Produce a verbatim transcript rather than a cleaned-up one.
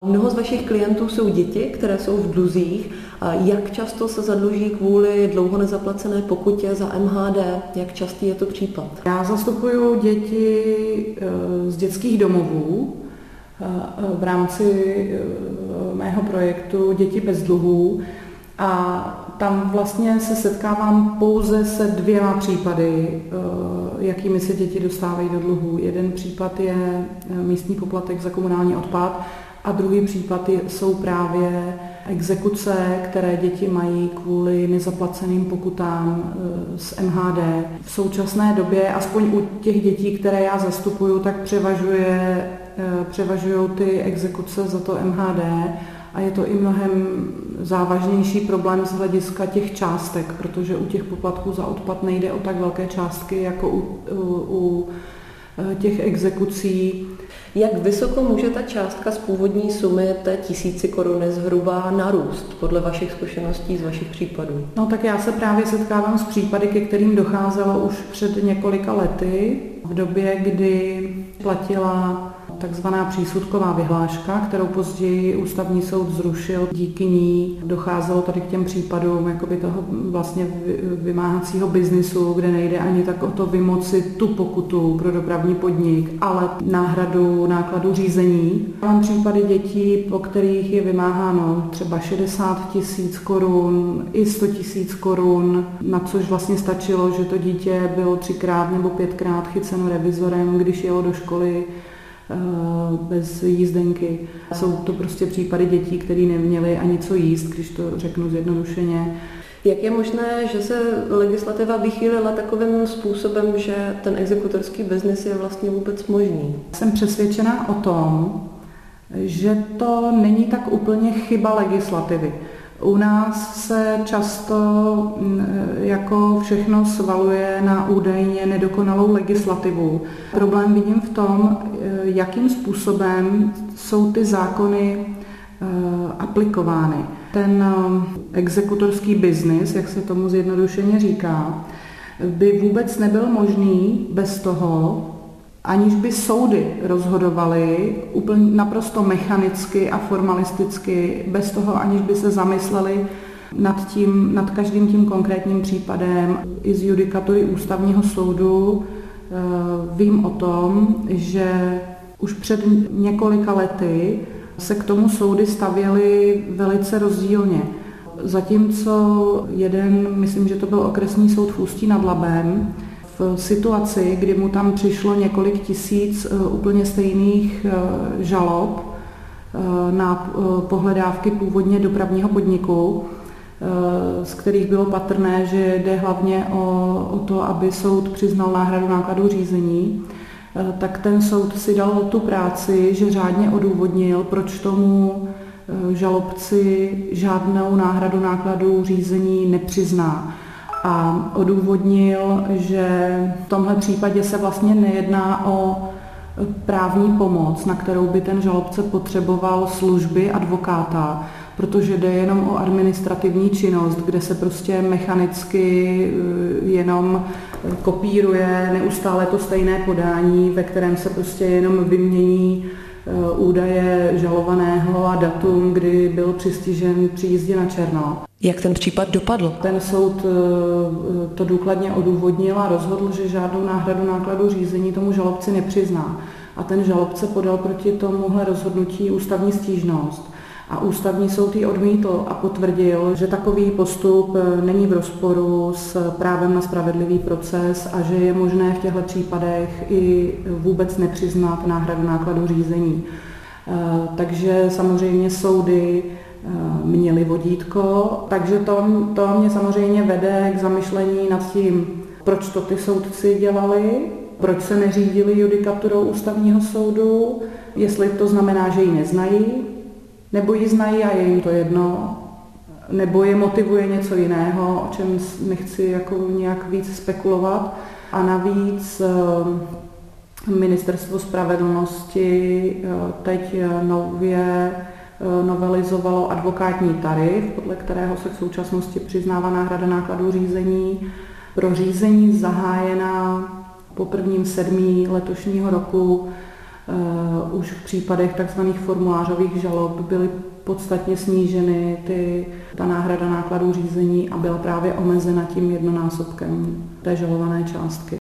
Mnoho z vašich klientů jsou děti, které jsou v dluzích. Jak často se zadluží kvůli dlouho nezaplacené pokutě za M H D? Jak častý je to případ? Já zastupuju děti z dětských domovů v rámci mého projektu Děti bez dluhů a tam vlastně se setkávám pouze se dvěma případy, jakými se děti dostávají do dluhů. Jeden případ je místní poplatek za komunální odpad a druhý případ jsou právě exekuce, které děti mají kvůli nezaplaceným pokutám z M H D. V současné době, aspoň u těch dětí, které já zastupuju, tak převažuje, převažují ty exekuce za to M H D a je to i mnohem závažnější problém z hlediska těch částek, protože u těch poplatků za odpad nejde o tak velké částky jako u, u, u těch exekucí. Jak vysoko může ta částka z původní sumy té tisíci koruny zhruba narůst podle vašich zkušeností z vašich případů? No tak já se právě setkávám s případy, ke kterým docházelo už před několika lety, v době, kdy platila takzvaná přísudková vyhláška, kterou později ústavní soud zrušil. Díky ní docházelo tady k těm případům jakoby toho vlastně vymáhacího biznisu, kde nejde ani tak o to vymoci tu pokutu pro dopravní podnik, ale náhradu nákladů řízení. Mám případy dětí, po kterých je vymáháno třeba šedesát tisíc korun, i sto tisíc korun, na což vlastně stačilo, že to dítě bylo třikrát nebo pětkrát chyceno revizorem, když jelo do školy bez jízdenky. Jsou to prostě případy dětí, které neměly ani co jíst, když to řeknu zjednodušeně. Jak je možné, že se legislativa vychýlila takovým způsobem, že ten exekutorský biznis je vlastně vůbec možný? Jsem přesvědčená o tom, že to není tak úplně chyba legislativy. U nás se často jako všechno svaluje na údajně nedokonalou legislativu. Problém vidím v tom, jakým způsobem jsou ty zákony aplikovány. Ten exekutorský biznis, jak se tomu zjednodušeně říká, by vůbec nebyl možný bez toho, aniž by soudy rozhodovaly úplně naprosto mechanicky a formalisticky, bez toho, aniž by se zamysleli nad, tím, nad každým tím konkrétním případem. I z judikatury ústavního soudu vím o tom, že už před několika lety se k tomu soudy stavěly velice rozdílně. Zatímco jeden, myslím, že to byl okresní soud v Ústí nad Labem, v situaci, kdy mu tam přišlo několik tisíc úplně stejných žalob na pohledávky původně dopravního podniku, z kterých bylo patrné, že jde hlavně o, o to, aby soud přiznal náhradu nákladů řízení, tak ten soud si dal tu práci, že řádně odůvodnil, proč tomu žalobci žádnou náhradu nákladů řízení nepřizná. A odůvodnil, že v tomhle případě se vlastně nejedná o právní pomoc, na kterou by ten žalobce potřeboval služby advokáta, protože jde jenom o administrativní činnost, kde se prostě mechanicky jenom kopíruje neustále to stejné podání, ve kterém se prostě jenom vymění údaje žalovaného a datum, kdy byl přistižen při jízdě na černo. Jak ten případ dopadl? Ten soud to důkladně odůvodnil a rozhodl, že žádnou náhradu nákladů řízení tomu žalobci nepřizná. A ten žalobce podal proti tomuhle rozhodnutí ústavní stížnost. A ústavní soud ji odmítl a potvrdil, že takový postup není v rozporu s právem na spravedlivý proces a že je možné v těchto případech i vůbec nepřiznat náhradu nákladů řízení. Takže samozřejmě soudy měly vodítko, takže to, to mě samozřejmě vede k zamyšlení nad tím, proč to ty soudci dělali, proč se neřídili judikaturou ústavního soudu, jestli to znamená, že ji neznají, nebo ji znají a je jim to jedno, nebo je motivuje něco jiného, o čem nechci jako nějak víc spekulovat. A navíc Ministerstvo spravedlnosti teď nově novelizovalo advokátní tarif, podle kterého se v současnosti přiznává náhrada nákladů řízení. Pro řízení zahájená po prvním sedmí letošního roku už v případech takzvaných formulářových žalob byly podstatně sníženy ty, ta náhrada nákladů řízení a byla právě omezena tím jednonásobkem té žalované částky.